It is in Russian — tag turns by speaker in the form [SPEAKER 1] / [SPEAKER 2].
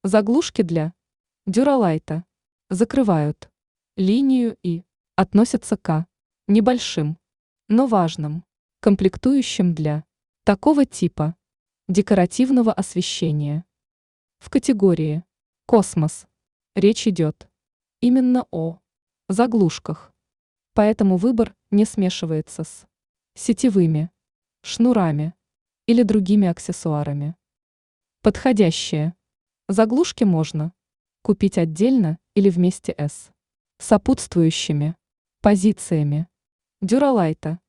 [SPEAKER 1] Заглушки для дюралайта закрывают линию и относятся к небольшим, но важным комплектующим для такого типа декоративного освещения. В категории «Космос» речь идет именно о заглушках, поэтому выбор не смешивается с сетевыми, шнурами или другими аксессуарами. Подходящие заглушки можно купить отдельно или вместе с сопутствующими позициями дюралайта.